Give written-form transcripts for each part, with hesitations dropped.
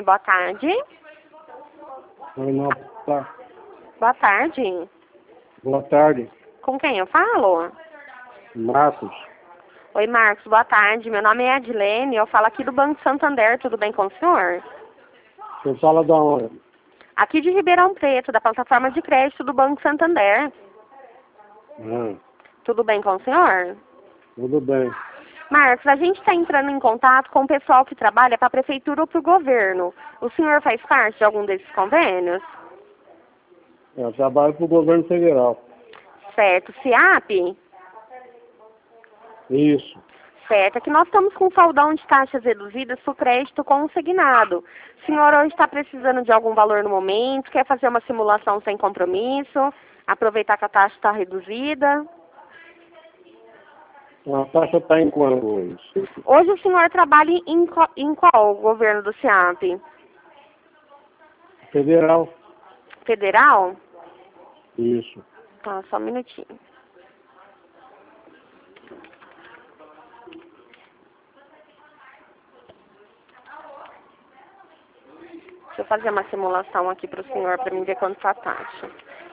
boa tarde. Oi, não, tá. Boa tarde. Boa tarde, Com quem eu falo? Marcos. Oi, Marcos, boa tarde. Meu nome é Adilene, eu falo aqui do Banco Santander, tudo bem com o senhor? Você fala da onde? Aqui de Ribeirão Preto, da plataforma de crédito do Banco Santander. Tudo bem com o senhor? Tudo bem. Marcos, a gente está entrando em contato com o pessoal que trabalha para a prefeitura ou para o governo. O senhor faz parte de algum desses convênios? Eu trabalho para o governo federal. Certo. CIAP? Isso. Certo. É que nós estamos com faldão de taxas reduzidas para o crédito consignado. O senhor hoje está precisando de algum valor no momento? Quer fazer uma simulação sem compromisso? Aproveitar que a taxa está reduzida? A taxa está em quanto hoje? Hoje o senhor trabalha em qual governo do CIAP? Federal? Federal? Isso. Tá, só um minutinho. Deixa eu fazer uma simulação aqui para o senhor, para mim ver quanto está a taxa.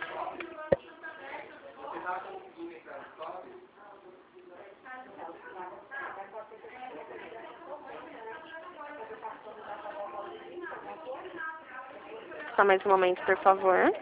Só mais um momento, por favor.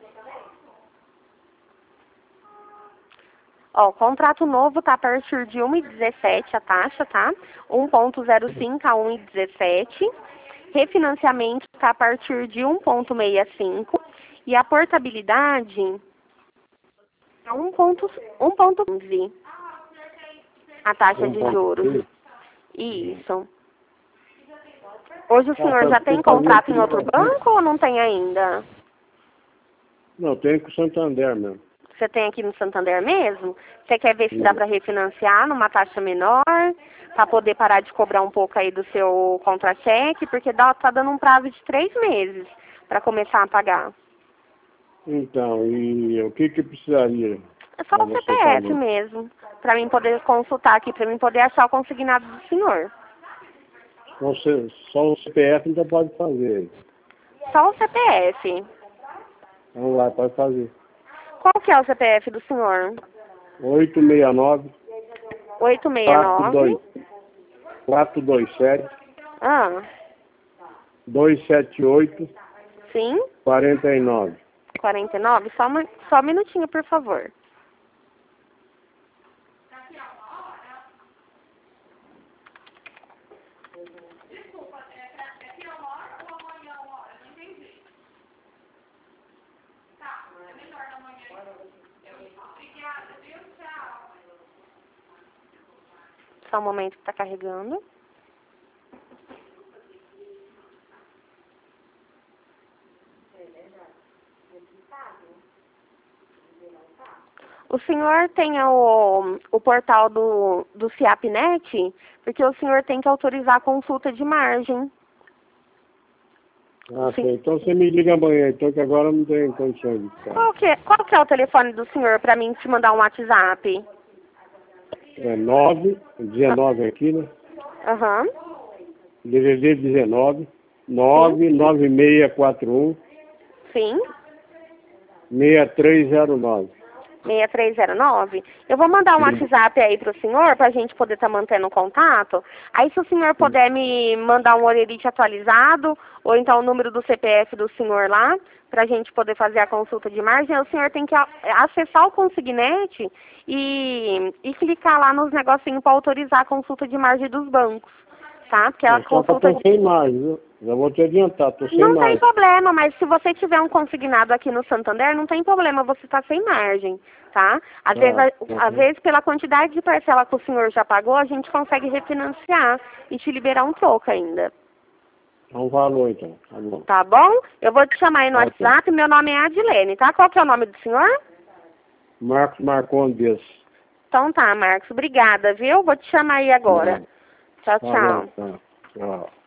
Ó, o contrato novo tá a partir de 1,17 a taxa, tá? 1,05 a 1,17. Refinanciamento tá a partir de 1,65. E a portabilidade é 1,15. A taxa de juros. Isso. Hoje o senhor já tem contrato em outro banco ou não tem ainda? Não, tem com o Santander mesmo. Você tem aqui no Santander mesmo? Você quer ver se dá para refinanciar numa taxa menor, para poder parar de cobrar um pouco aí do seu contra-cheque, porque tá dando um prazo de 3 meses para começar a pagar. Então, e o que precisaria? É só o CPF mesmo, para mim poder consultar aqui, para mim poder achar o consignado do senhor. Só o CPF ainda pode fazer. Só o CPF. Vamos lá, pode fazer. Qual que é o CPF do senhor? 869 869 427 Ah, 278 sim, 49. 49. Só um minutinho, por favor. Só um momento que está carregando. O senhor tem o portal do CIAPnet, porque o senhor tem que autorizar a consulta de margem. Ah, sim. Então você me liga amanhã, então, que agora não tem condições de ficar. Qual que é o telefone do senhor para mim te mandar um WhatsApp? É 919 aqui, né? Aham. DDD 19 99641 Sim. 6309. 6309. Eu vou mandar um WhatsApp aí pro senhor, pra gente poder estar mantendo contato. Aí se o senhor puder me mandar um orelite atualizado, ou então o número do CPF do senhor lá, pra gente poder fazer a consulta de margem, o senhor tem que acessar o Consignet e clicar lá nos negocinhos para autorizar a consulta de margem dos bancos, tá? Porque a consulta... Eu tô sem margem, viu? Já vou te adiantar, tô sem Não margem. tem problema, mas se você tiver um consignado aqui no Santander, não tem problema, você está sem margem, tá? Às vezes, pela quantidade de parcela que o senhor já pagou, a gente consegue refinanciar e te liberar um troco ainda. É um valor, então. Tá bom. Tá bom? Eu vou te chamar aí no Ok. WhatsApp, meu nome é Adilene, tá? Qual que é o nome do senhor? Marcos Marcondes. Então tá, Marcos, obrigada, viu? Vou te chamar aí agora. Tchau, tchau. Tá. Tchau.